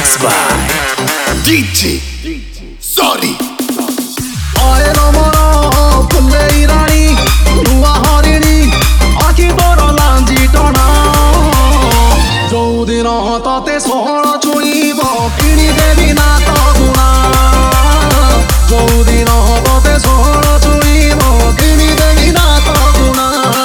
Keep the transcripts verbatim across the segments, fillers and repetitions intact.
Mixed by D J Sorry आए रमरा फुले रानी नुआ हरिणी आखि तोर लांजी टना जो दिन तते सोहळ छुईब किणी देवी ना तो गुणा जो दिन तते सोहळ छुईब किणी देवी ना तो गुणा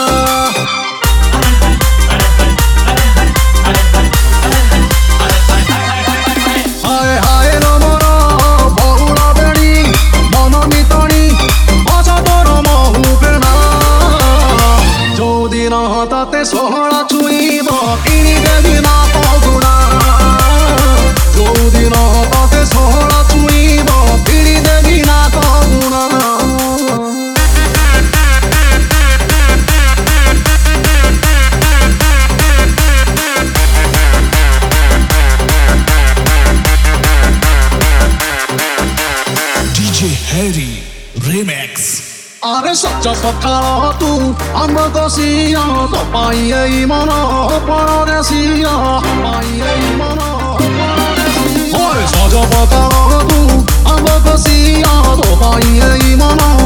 हाय हाय रमरा बहुळ बेणी मन मितणी अस तोर महु बेणा जो दिन तते सोहळ छुईब किणी देवी ना तो गुणा जो दिन तते सोहळ छुईब किणी देवी ना तो गुणा D J Harry Remix आरे सच्चा सखाळ तू आंब कसिया तो पाई एई मन परदेसिया पाई एई मन परदेसिया ओए सज पकाळ तू आंब कसिया तो पाई एई मन